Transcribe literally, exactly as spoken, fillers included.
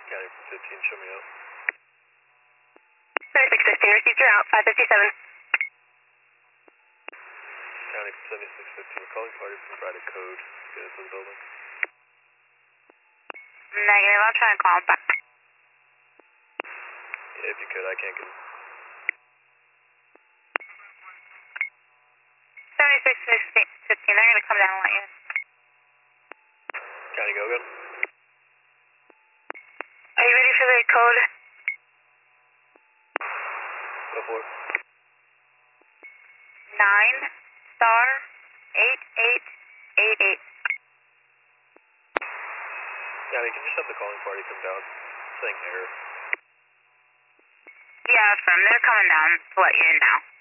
County from fifteen, show me out. seventy-six fifteen, received your out, five fifty-seven. County from seventy-six fifteen, calling party from Friday Code. Get into the building. Negative, I'll try and call him back. Yeah, if you could, I can't get seventy-six fifteen, they're going to come down and let you in. County, go again. Are you ready for the code? Go for it. Nine star eight eight eight eight. County, can you just have the calling party come down? Saying error. Yeah, from they're coming down to let you in now.